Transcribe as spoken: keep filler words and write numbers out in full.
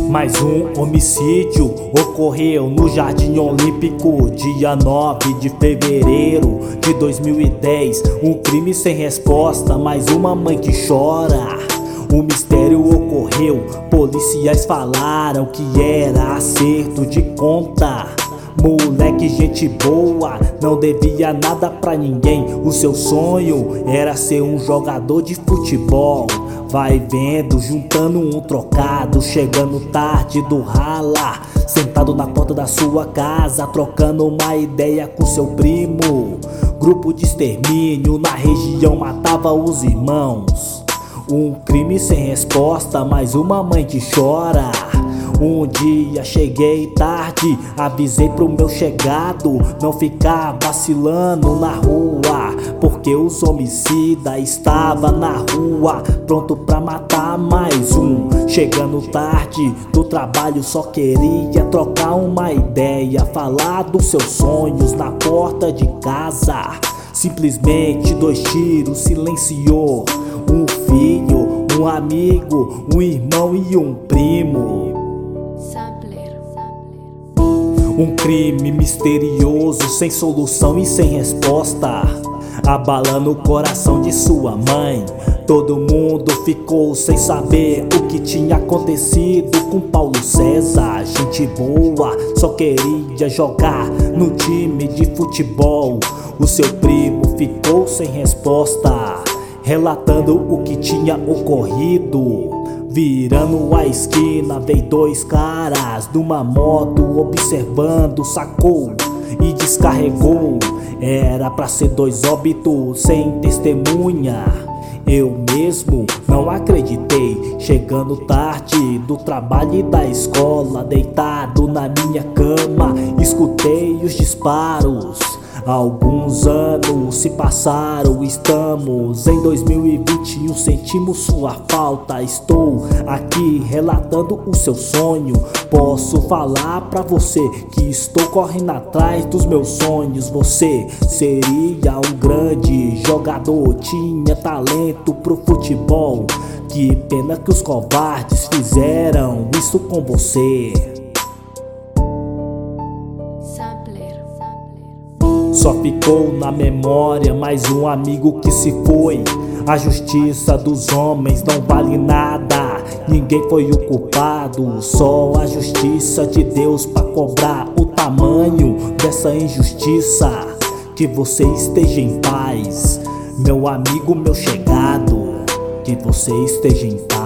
Mais um homicídio ocorreu no Jardim Olímpico, dia nove de fevereiro de dois mil e dez. Um crime sem resposta, mais uma mãe que chora. O mistério ocorreu, policiais falaram que era acerto de conta. Moleque, gente boa, não devia nada pra ninguém. O seu sonho era ser um jogador de futebol. Vai vendo, juntando um trocado, chegando tarde do rala, sentado na porta da sua casa, trocando uma ideia com seu primo. Grupo de extermínio na região matava os irmãos. Um crime sem resposta, mais uma mãe que chora. Um dia cheguei tarde, avisei pro meu chegado não ficar vacilando na rua, porque os homicidas estavam na rua, pronto pra matar mais um. Chegando tarde do trabalho, só queria trocar uma ideia, falar dos seus sonhos na porta de casa. Simplesmente dois tiros silenciou um filho, um amigo, um irmão e um primo. Um crime misterioso, sem solução e sem resposta, abalando o coração de sua mãe. Todo mundo ficou sem saber o que tinha acontecido com Paulo César. Gente boa, só queria jogar no time de futebol. O seu primo ficou sem resposta, relatando o que tinha ocorrido. Virando a esquina, veio dois caras numa moto observando, sacou e descarregou. Era pra ser dois óbitos sem testemunha. Eu mesmo não acreditei. Chegando tarde do trabalho e da escola, deitado na minha cama, escutei os disparos. Alguns anos se passaram, estamos em dois mil e vinte e um, sentimos sua falta. Estou aqui relatando o seu sonho. Posso falar pra você que estou correndo atrás dos meus sonhos. Você seria um grande jogador, tinha talento pro futebol. Que pena que os covardes fizeram isso com você. Só ficou na memória mais um amigo que se foi. A justiça dos homens não vale nada, ninguém foi o culpado, só a justiça de Deus pra cobrar o tamanho dessa injustiça. Que você esteja em paz, meu amigo, meu chegado. Que você esteja em paz.